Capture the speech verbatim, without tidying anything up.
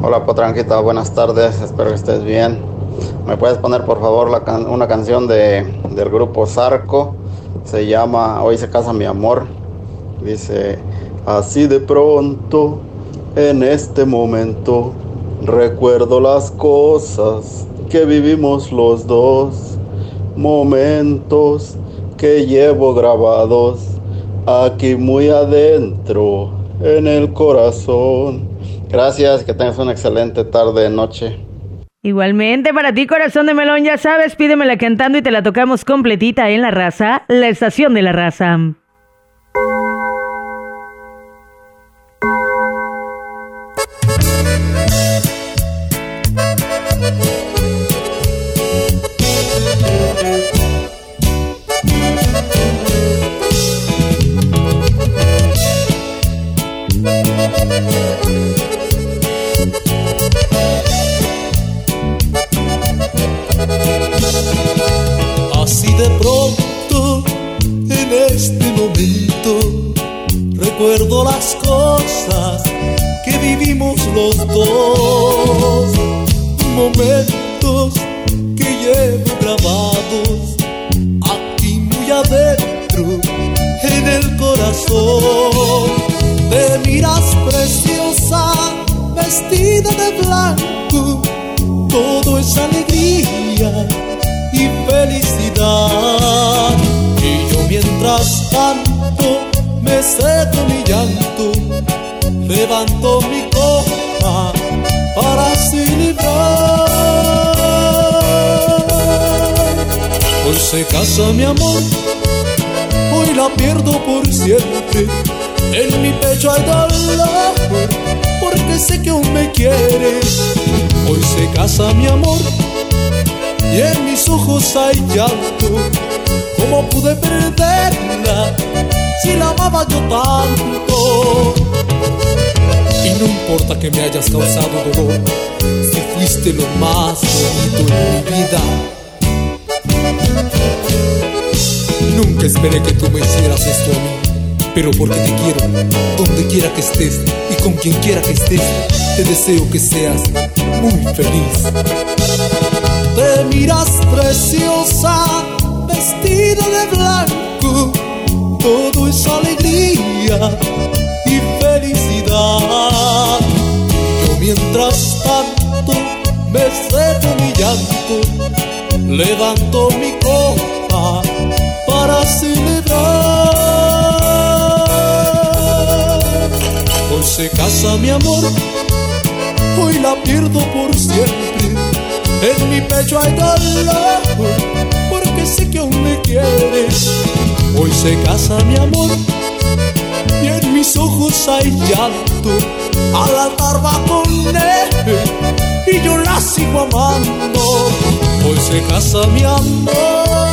Hola Potranquita, buenas tardes, espero que estés bien. ¿Me puedes poner por favor la can- una canción de, del grupo Zarco? Se llama Hoy se casa mi amor. Dice: así de pronto, en este momento, recuerdo las cosas que vivimos los dos, momentos que llevo grabados aquí muy adentro en el corazón. Gracias, que tengas una excelente tarde, noche. Igualmente para ti, corazón de melón, ya sabes, pídemela cantando y te la tocamos completita en La Raza, la estación de La Raza. Así de pronto, en este momento, recuerdo las cosas que vivimos los dos, momentos que llevo grabados aquí muy adentro en el corazón. Te miras preciosa, vestida de blanco, todo es alegría y felicidad. Y yo mientras tanto me seco mi llanto, levanto mi copa para así librar. Hoy se casa mi amor, hoy la pierdo por siempre. En mi pecho hay dolor, porque sé que aún me quieres. Hoy se casa mi amor, y en mis ojos hay llanto. ¿Cómo pude perderla si la amaba yo tanto? Y no importa que me hayas causado dolor, si fuiste lo más bonito en mi vida. Nunca esperé que tú me hicieras esto a mí, pero porque te quiero, donde quiera que estés y con quien quiera que estés, te deseo que seas muy feliz. Te miras preciosa, vestida de blanco, todo es alegría y felicidad. Yo mientras tanto me seco mi llanto, levanto mi copa para celebrar. Hoy se casa mi amor, hoy la pierdo por siempre. En mi pecho hay dolor, porque sé que aún me quieres. Hoy se casa mi amor, y en mis ojos hay llanto. Al altar va con él, y yo la sigo amando. Hoy se casa mi amor.